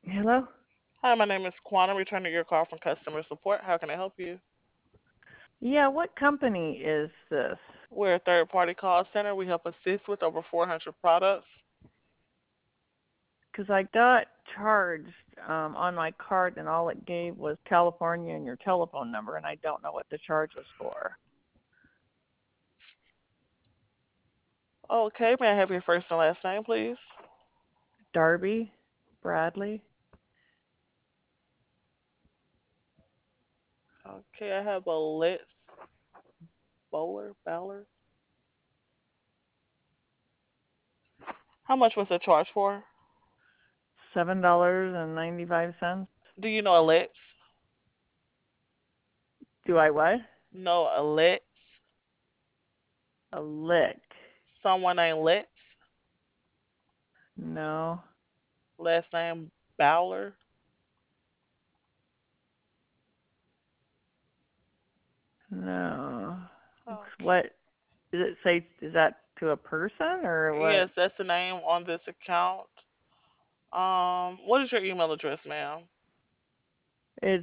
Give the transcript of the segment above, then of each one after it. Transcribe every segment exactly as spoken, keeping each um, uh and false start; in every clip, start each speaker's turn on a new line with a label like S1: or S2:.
S1: Hello?
S2: Hi, my name is Quantum, returning your call from customer support. How can I help you?
S1: Yeah, what company is this?
S2: We're a third party call center. We help assist with over four hundred products.
S1: Because I got charged um, on my card and all it gave was California and your telephone number, and I don't know what the charge was for.
S2: Okay, may I have your first and last name, please?
S1: Darby? Bradley?
S2: Okay, I have a Let's Bowler, Bowler. How much was the charge for?
S1: seven dollars and ninety-five cents?
S2: Do you know Alex?
S1: Do I what?
S2: No, Alex.
S1: A lick.
S2: Someone named Lex.
S1: No.
S2: Last name Bowler.
S1: No.
S2: Okay.
S1: What? Does it say, is that to a person or what?
S2: Yes, that's the name on this account. Um, what is your email address, ma'am?
S1: It's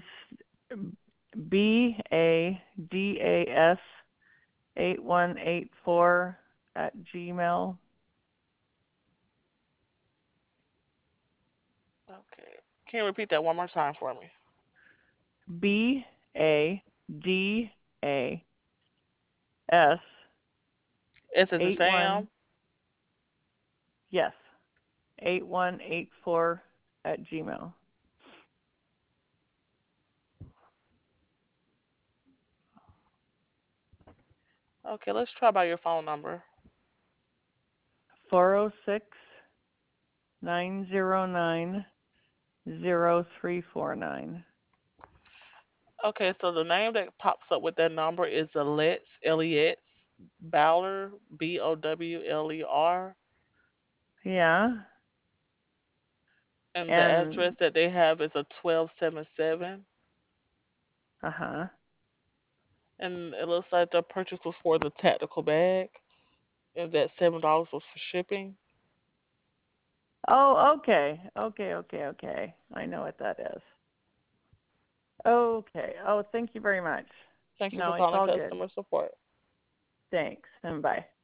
S1: B A D A S eight one eight four at Gmail.
S2: Okay. Can you repeat that one more time for me?
S1: B A D A S
S2: S as in
S1: eight one,
S2: Sam.
S1: yes, eight one eight four at Gmail.
S2: Okay, let's try by your phone number.
S1: Four oh six nine zero nine zero three four nine.
S2: Okay, so the name that pops up with that number is Alex Elliott Bowler, B O W L E R,
S1: Yeah,
S2: and the address
S1: and
S2: that they have is a twelve seventy-seven.
S1: uh huh.
S2: And it looks like the purchase was for the tactical bag, and that seven dollars was for shipping.
S1: Oh, okay, okay, okay, okay. I know what that is. Okay. Oh, thank you very much.
S2: Thank you for
S1: No, it's
S2: calling
S1: all good.
S2: customer support.
S1: Thanks, and bye.